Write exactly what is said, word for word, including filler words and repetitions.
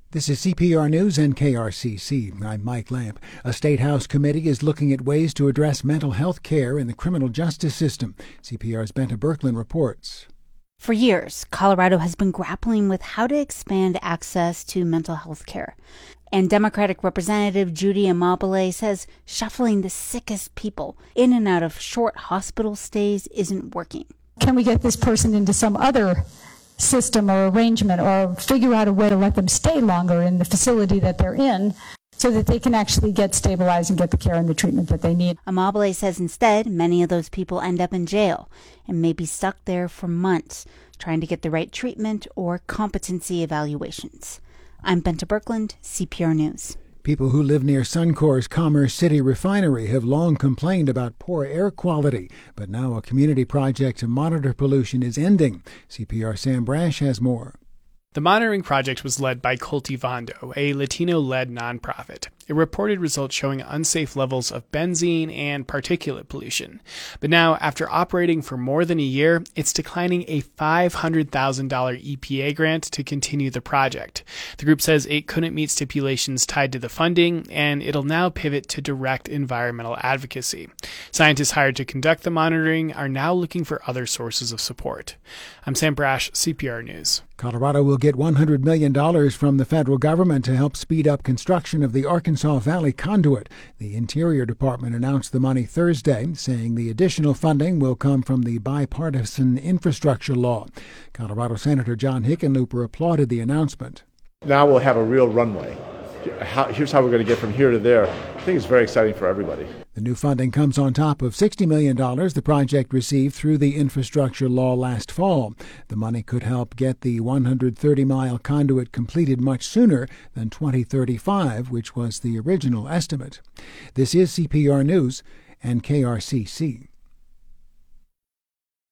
This is C P R News and K R C C. I'm Mike Lamp. A State House committee is looking at ways to address mental health care in the criminal justice system. C P R's Benta Birkeland reports. For years, Colorado has been grappling with how to expand access to mental health care. And Democratic Representative Judy Amabile says shuffling the sickest people in and out of short hospital stays isn't working. Can we get this person into some other system or arrangement, or figure out a way to let them stay longer in the facility that they're in so that they can actually get stabilized and get the care and the treatment that they need? Amabile says instead, many of those people end up in jail and may be stuck there for months trying to get the right treatment or competency evaluations. I'm Benta Birkeland, C P R News. People who live near Suncor's Commerce City refinery have long complained about poor air quality, but now a community project to monitor pollution is ending. C P R Sam Brash has more. The monitoring project was led by Cultivando, a Latino-led nonprofit. It reported results showing unsafe levels of benzene and particulate pollution. But now, after operating for more than a year, it's declining a five hundred thousand dollars E P A grant to continue the project. The group says it couldn't meet stipulations tied to the funding, and it'll now pivot to direct environmental advocacy. Scientists hired to conduct the monitoring are now looking for other sources of support. I'm Sam Brash, C P R News. Colorado will get one hundred million dollars from the federal government to help speed up construction of the Arkansas Valley Conduit. The Interior Department announced the money Thursday, saying the additional funding will come from the bipartisan infrastructure law. Colorado Senator John Hickenlooper applauded the announcement. Now we'll have a real runway. How, here's how we're going to get from here to there. I think it's very exciting for everybody. The new funding comes on top of sixty million dollars the project received through the infrastructure law last fall. The money could help get the one hundred thirty mile conduit completed much sooner than twenty thirty-five, which was the original estimate. This is C P R News and K R C C.